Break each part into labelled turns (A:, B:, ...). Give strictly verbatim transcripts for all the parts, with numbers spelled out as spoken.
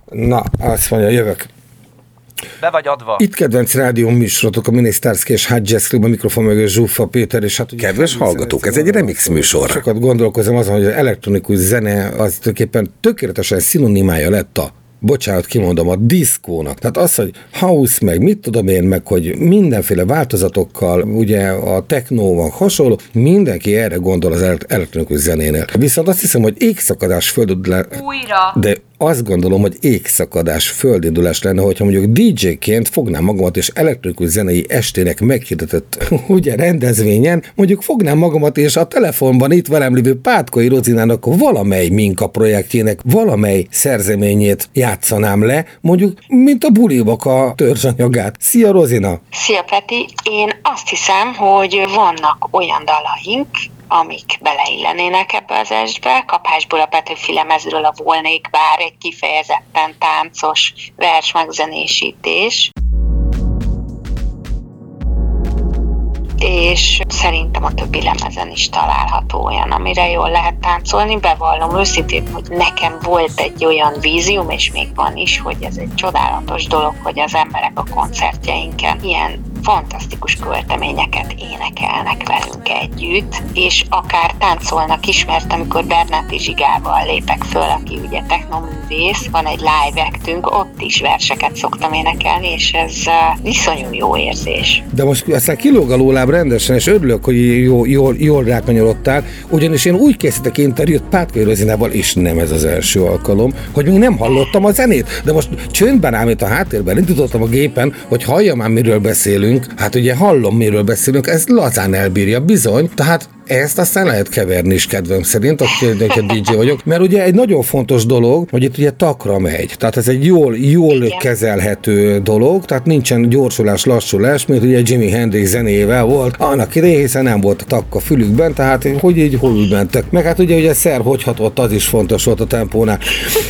A: Na, azt mondja, jövök.
B: Be vagy adva.
A: Itt kedvenc rádió műsorotok, a Minisztárszki és Hot Jazz Club, a mikrofon mögött Zsuffa Péter, és hát...
C: Kedves hallgatók, ez egy remix műsor.
A: Sokat gondolkozom azon, hogy az elektronikus zene az tulajdonképpen tökéletesen szinonimája lett a, bocsánat, kimondom, a diszkónak. Tehát az, hogy house, meg mit tudom én, meg hogy mindenféle változatokkal, ugye a techno van hasonló, mindenki erre gondol az elektronikus zenénél. Viszont azt hiszem, hogy égszakadás földindulás...
D: Újra.
A: De azt gondolom, hogy égszakadás földindulás lenne, hogyha mondjuk dé dzséként fognám magamat, és elektronikus zenei estének meghirdetett ugye rendezvényen, mondjuk fognám magamat, és a telefonban itt velem lévő Pátkai Rozinának valamely Minka projektjének valamely szerzeményét játszanám le, mondjuk, mint a bulibak a törzsanyagát. Szia, Rozina!
D: Szia, Peti! Én azt hiszem, hogy vannak olyan dalaink, amik beleillenének ebbe az estbe. Kapásból a Petőfi lemezről a Volnék bár egy kifejezetten táncos vers megzenésítés. És szerintem a többi lemezen is található olyan, amire jól lehet táncolni. Bevallom őszintén, hogy nekem volt egy olyan vízium, és még van is, hogy ez egy csodálatos dolog, hogy az emberek a koncertjeinken ilyen fantasztikus költeményeket énekelnek velünk együtt, és akár táncolnak is, mert amikor Bernáti Zsigával lépek föl, aki ugye technoművész, van egy live actünk, ott is verseket szoktam énekelni, és ez uh, iszonyú jó érzés.
A: De most aztán kilóg a lóláb rendesen, és örülök, hogy jól, jól, jól rákanyarodtál, ugyanis én úgy készítek interjút Pátkai Rozinával, és nem ez az első alkalom, hogy még nem hallottam a zenét, de most csöndben ám itt a háttérben, indítottam a gépen, hogy halljam már, miről beszélünk. Hát ugye hallom, miről beszélünk, ez lazán elbírja bizony, tehát ezt aztán lehet keverni is, kedvem szerint, aki dé dzsé vagyok, mert ugye egy nagyon fontos dolog, hogy itt ugye takra megy, tehát ez egy jól, jól
D: Igen.
A: kezelhető dolog, tehát nincsen gyorsulás, lassulás, mint ugye Jimi Hendrix zenével volt, annak idején, hiszen nem volt a takk a fülükben, tehát hogy így hol úgy mentek. Meg hát ugye ugye szer hogy hatott, az is fontos volt a tempónál.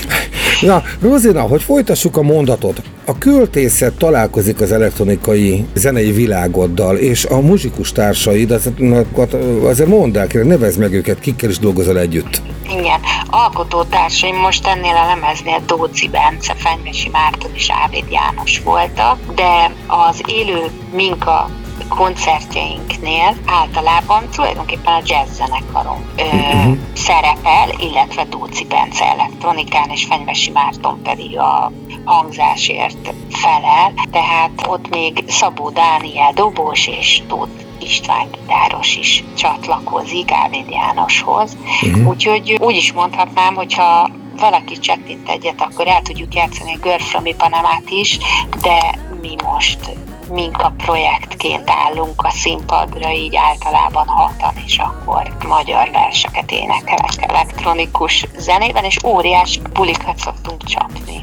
A: Na, Rozina, hogy folytassuk a mondatot. A költészet találkozik az elektronikai zenei világoddal, és a muzsikus társaid, azért, azért mondd el, nevezd meg őket, kikkel is dolgozol együtt.
D: Igen, alkotótársaim most ennél a lemeznél Dóci Bence, Fenyvesi Márton és Ávéd János voltak, de az élő Minka koncertjeinknél általában tulajdonképpen a jazz zenekarom ö, uh-huh. szerepel, illetve Dóci Bence elektronikán, és Fenyvesi Márton pedig a hangzásért felel, tehát ott még Szabó Dániel dobos és Tóth István gitáros is csatlakozik Ávéd Jánoshoz. Uh-huh. Úgyhogy úgy is mondhatnám, hogyha valaki csettint egyet, akkor el tudjuk játszani a Girl from Ipanamát is, de mi most Minka projektként állunk a színpadra, így általában hatan, és akkor magyar verseket énekelek elektronikus zenében, és óriási bulikat szoktunk csapni.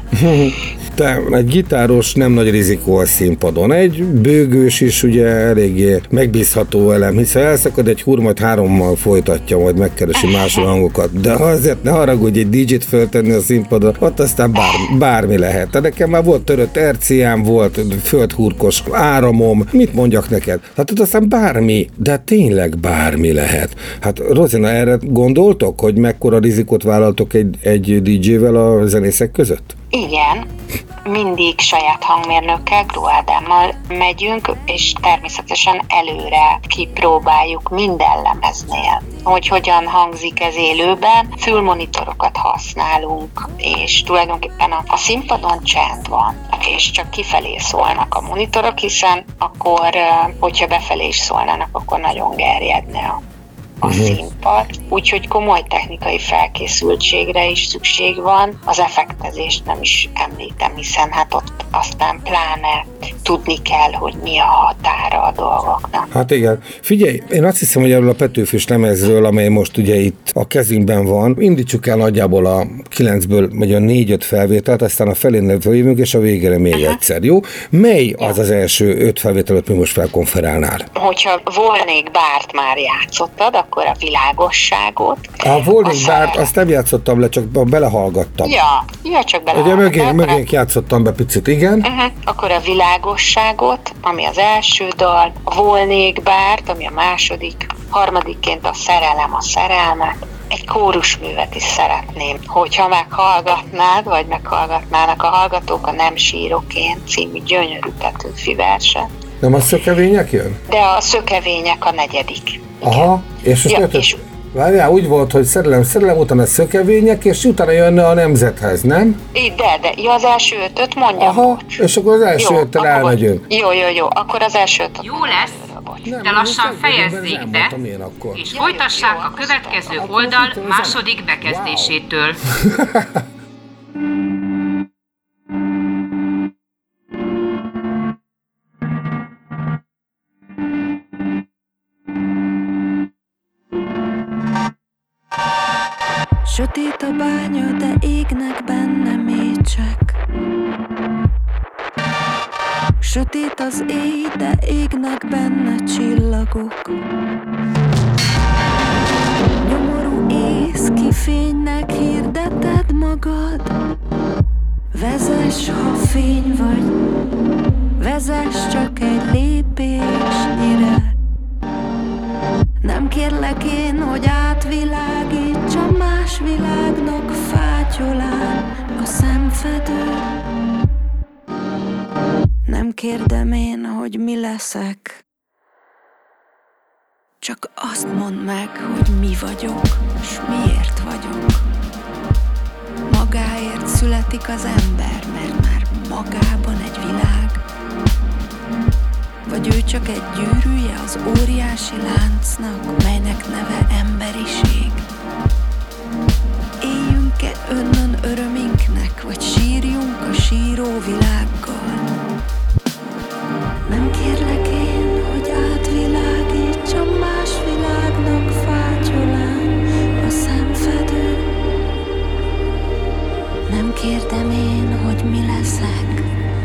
A: Te egy gitáros, nem nagy rizikó a színpadon. Egy bőgős is ugye eléggé megbízható elem, hiszen elszakad egy húr, majd hárommal folytatja, majd megkeresi más hangokat. De azért ne haragudj, egy dé dzsét föltenni a színpadon, ott aztán bár, bármi lehet. De nekem már volt törött erciám, volt földhurkos áramom, mit mondjak neked? Hát ott aztán bármi, de tényleg bármi lehet. Hát Rozina, erre gondoltok, hogy mekkora rizikót vállaltok egy, egy dé dzsével a zenészek között?
D: Igen, mindig saját hangmérnökkel, Gró Ádámmal megyünk, és természetesen előre kipróbáljuk minden lemeznél, hogy hogyan hangzik ez élőben. Fülmonitorokat használunk, és tulajdonképpen a, a színpadon csend van, és csak kifelé szólnak a monitorok, hiszen akkor, hogyha befelé is szólnának, akkor nagyon gerjedne a a uh-huh. színpad, úgyhogy komoly technikai felkészültségre is szükség van. Az effektezést nem is említem, hiszen hát ott aztán pláne tudni kell, hogy mi a határa a dolgoknak.
A: Hát igen. Figyelj, én azt hiszem, hogy erről a Petőfis lemezről, amely most ugye itt a kezünkben van, indítsuk el nagyjából a kilencből, vagy a négy-öt felvételt, aztán a felénél jövünk, és a végére még uh-huh. egyszer, jó? Mely jó. az az első öt felvételet, mi most felkonferálnál?
D: Hogyha Volnék bárt már játszottad, akkor a világosságot.
A: A Volnék bárt, azt nem játszottam le, csak belehallgattam.
D: Ja, ja csak belehallgattam.
A: Ugye mögénk, mögénk játszottam be picit, igen.
D: Uh-huh. Akkor a világosságot, ami az első dal, a Volnék bárt, ami a második, harmadikként a szerelem a szerelmet, egy kórusművet is szeretném, hogyha meghallgatnád, vagy meghallgatnának a hallgatók a Nem sírok én című gyönyörű Petőfi verset.
A: Nem a szökevények jön?
D: De a szökevények a negyedik.
A: Aha, és,
D: Ja,
A: lehet,
D: és
A: várjál, úgy volt, hogy szerelem, szerelem, utána szökevények, és utána jönne a nemzethez, nem?
D: de, de, ja, az első ötöt mondjam.
A: Aha, és akkor az első
D: Jó,
A: öttel
D: akkor
A: elmegyünk.
D: Jó, jó, jó, akkor az első ötöt.
E: Jó lesz,
A: Nem,
E: de lassan
A: most
E: fejezzék be,
A: elmondtam én akkor.
E: és
D: Ja,
E: folytassák
D: jó,
E: a
D: jó,
E: következő
A: akkor
E: oldal
A: itt az
E: második
A: em-
E: bekezdésétől.
F: Sötét a bánya, de égnek benne mécsek. Sötét az éj, de égnek benne csillagok. Nyomorú ész, ki fénynek hirdeted magad. Vezess, ha fény vagy, vezess csak egy lépésnyire. Nem kérlek én, hogy átvilágítsam más világnak fátyolán a szemfedő. Nem kérdem én, hogy mi leszek. Csak azt mondd meg, hogy mi vagyok, s miért vagyok. Magáért születik az ember, mert már magában egy világ. Vagy ő csak egy gyűrűje az óriási láncnak, melynek neve emberiség. Éljünk-e önnön örömünknek, vagy sírjunk a síró világgal? Nem kérlek én, hogy átvilágítsam más világnak fátyolán a szemfedő. Nem kérdem én, hogy mi leszek.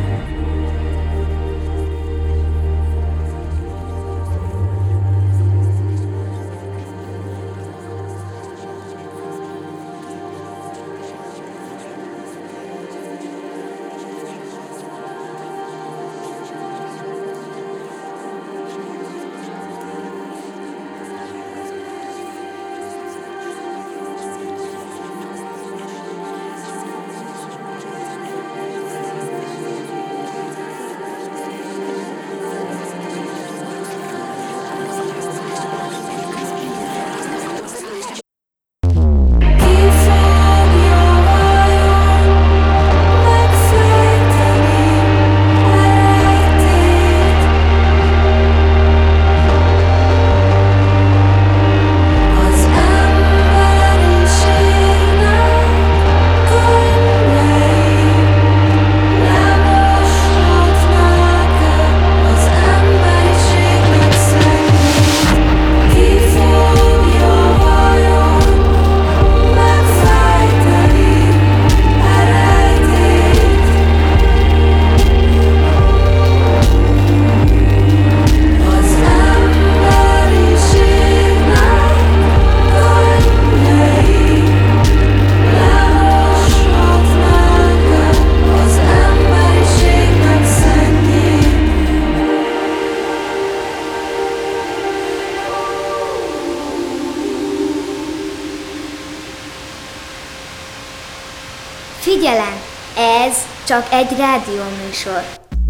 G: Figyelem! Ez csak egy rádióműsor.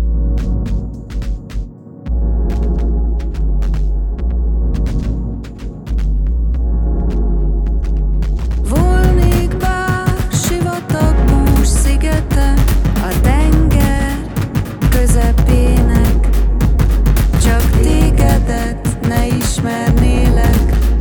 F: Volnék bár sivatag bús szigete a tenger közepének, csak tégedet ne ismernélek.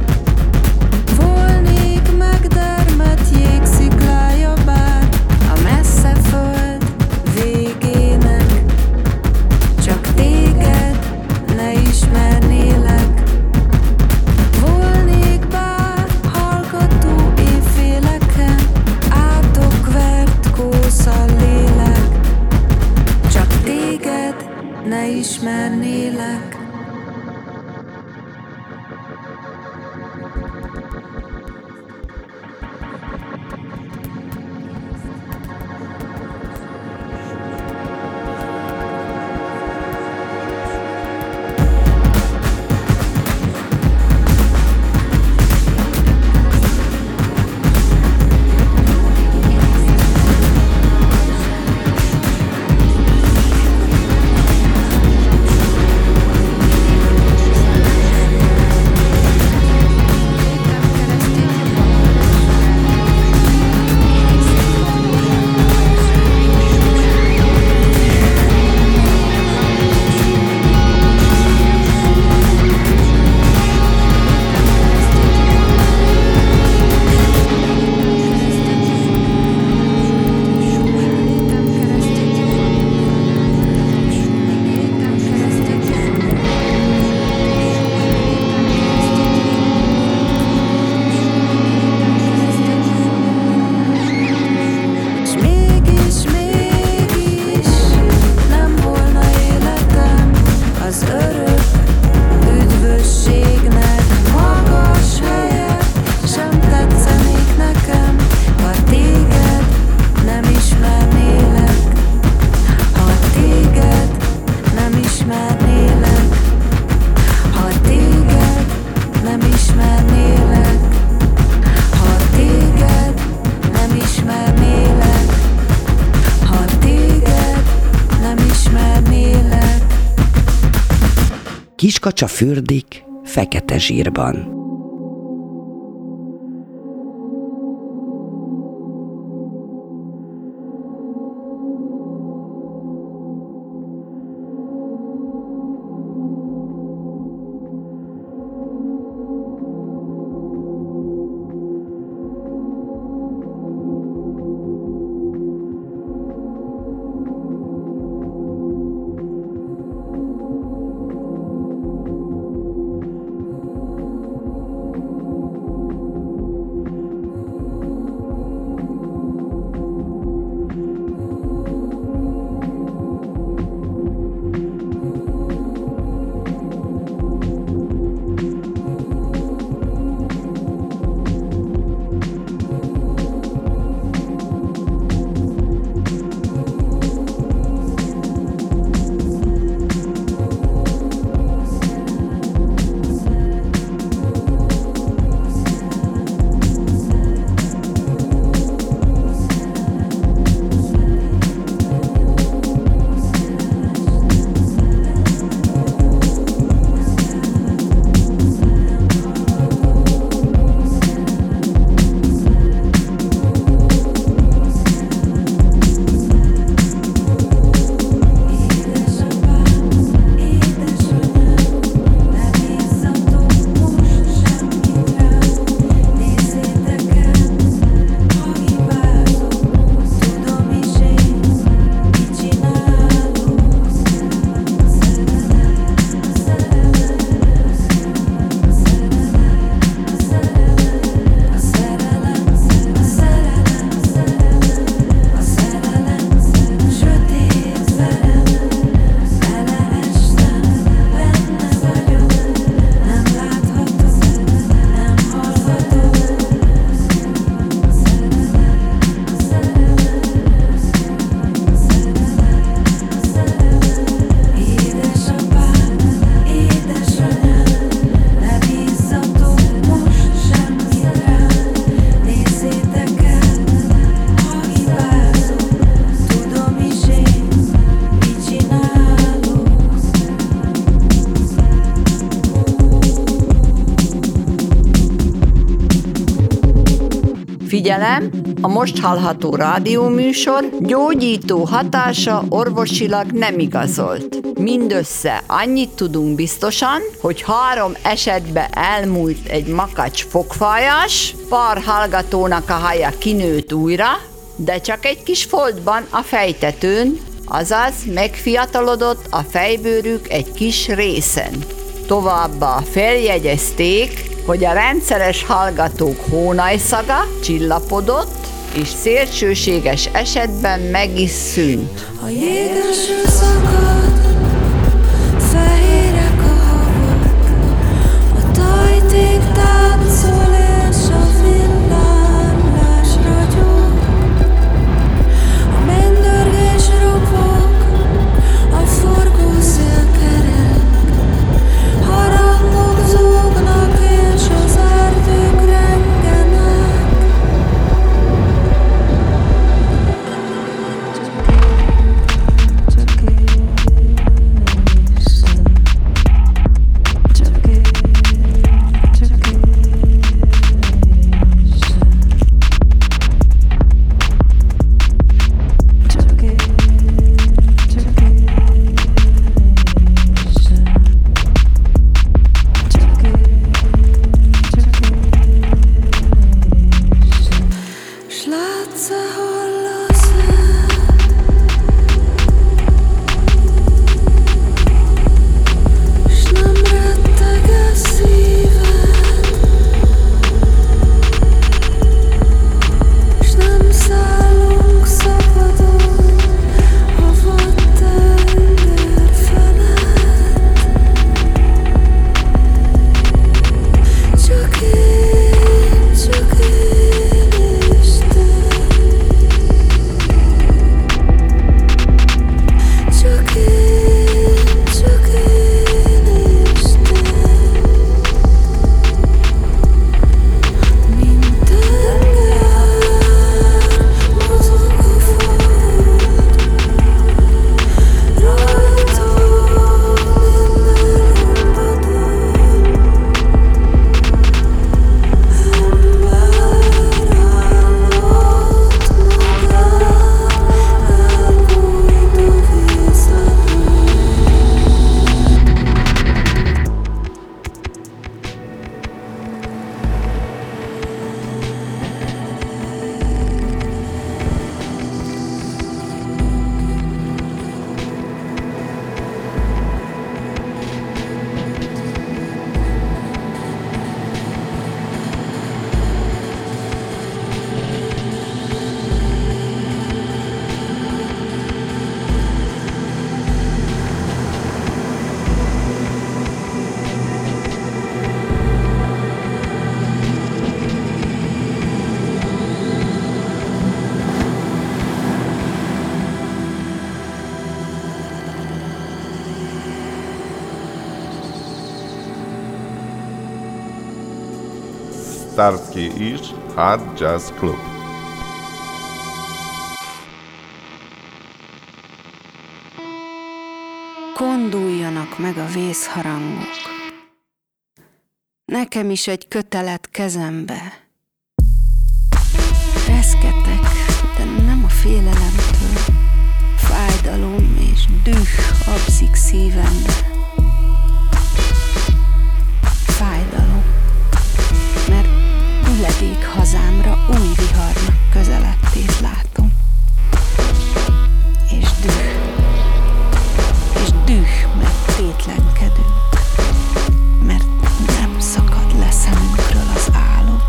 F: Volnék megdermet jégsziklája bár a messze föld végének, csak téged ne ismernélek. Volnék bár hallgató évféleken, átokvert kósza lélek, csak téged ne ismernélek.
E: Kiskacsa fürdik fekete zsírban.
H: Figyelem! A most hallható rádióműsor gyógyító hatása orvosilag nem igazolt. Mindössze annyit tudunk biztosan, hogy három esetben elmúlt egy makacs fogfájás, pár hallgatónak a haja kinőtt újra, de csak egy kis foltban a fejtetőn, azaz megfiatalodott a fejbőrük egy kis részen. Továbbá feljegyezték, hogy a rendszeres hallgatók hónajszaga csillapodott, és szélsőséges esetben meg is szűnt.
F: A jégeső szakad, fehérek a havak, a tajték táncol és a villámlás ragyog, a mennydörgés ropog, a forgó szél kerek, harangok zúgnak és az erdők rengenek. Csak én, csak én.
I: Starsky is Hard Jazz Club.
F: Konduljanak meg a vészharangok. Nekem is egy kötelet kezembe. Reszketek, de nem a félelemtől. Fájdalom és düh abszik szívembe. Fájdalom, mert üledék hazámra új viharnak közelettét látom. És düh, és düh, mert tétlenkedünk, mert nem szakad le szemünkről az álom.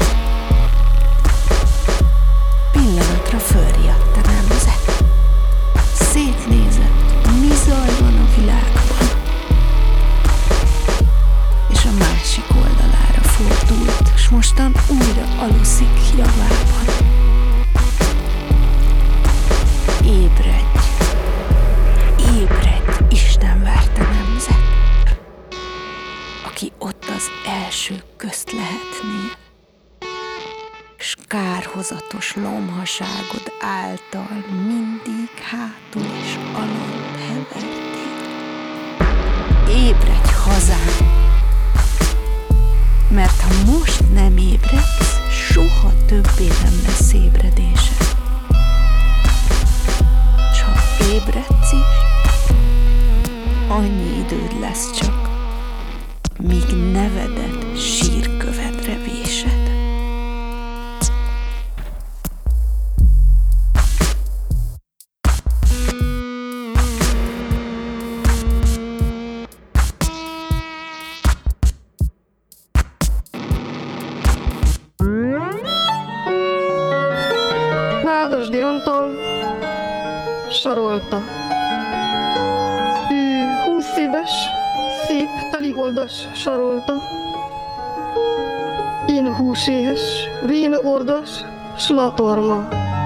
F: Pillanatra fölriadt a nemzet. Szétnézett, mi zajlan a világban, és a másik oldalára fordult, s mostan újra aluszik javában. Ébredj, ébredj, Isten verte nemzet, aki ott az első közt lehetnél, s kárhozatos lomhaságod által mindig hátul és alant hevertél. Ébredj, hazám! Mert ha most nem ébredsz, soha többé nem lesz ébredésed. S ha ébredsz is, annyi időd lesz csak, míg nevedet sírkövedre vésed.
J: Nádasdi Antal sarolta. Ő húsz éves, szép, teliholdas sarolta. Én húséhes, vén ordas, slatorma.